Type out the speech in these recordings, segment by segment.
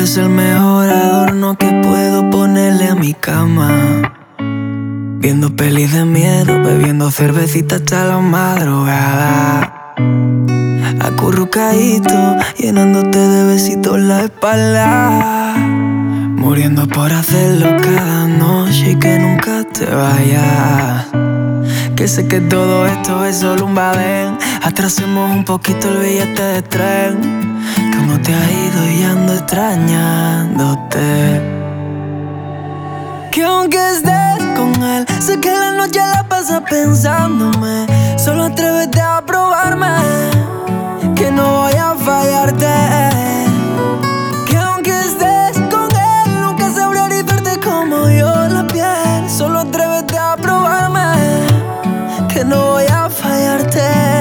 eres el mejor adorno que puedo ponerle a mi cama. Viendo pelis de miedo, bebiendo cervecita hasta la madrugada. Acurrucadito, llenándote de besitos la espalda. Muriendo por hacerlo cada noche y que nunca te vayas. Que sé que todo esto es solo un badén. Atrasemos un poquito el billete de tren. Que no te has ido y ando extrañándote. Que aunque estés con él, sé que la noche la pasas pensándome. Solo atrévete a probarme, que no voy a fallarte. Que aunque estés con él, nunca sabré erizarte como yo la piel. Solo atrévete a probarme, que no voy a fallarte.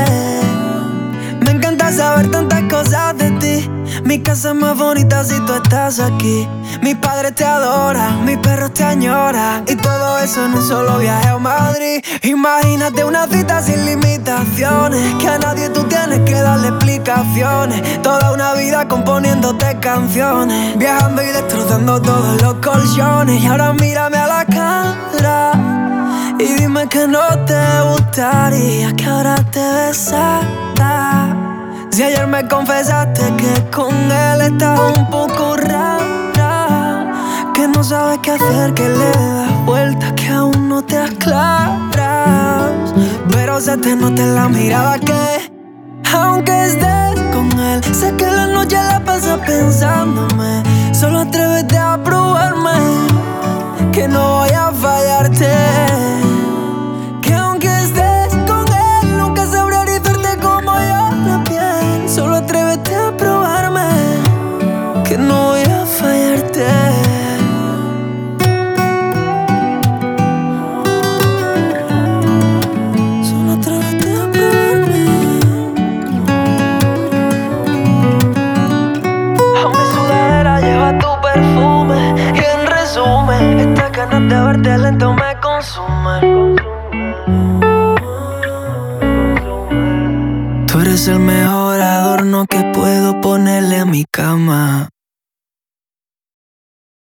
Me encanta saber tantas cosas de ti. Mi casa es más bonita si tú estás aquí. Mis padres te adoran, mis perros te añoran. Y todo eso en un solo viaje a Madrid. Imagínate una cita sin limitaciones, que a nadie tú tienes que darle explicaciones. Toda una vida componiéndote canciones, viajando y destrozando todos los colchones. Y ahora mírame a la cara y dime que no te gustaría que ahora te besara. Si ayer me confesaste que con él estás un poco rara, que no sabes qué hacer, que le das vueltas, que aún no te aclaras. Pero se te nota en la mirada que, aunque estés con él, sé que la noche la pasas pensándome. Solo atrévete a probarme, que no voy a fallarte. Que aunque estés con él, nunca sabré erizarte como yo la piel. Solo atrévete a probarme, que no voy a fallarte. Solo atrévete a probarme. A mi sudadera lleva tu perfume. Y en resumen, estas ganas de verte lento me consumen. Tú eres el mejor adorno que puedo ponerle a mi cama.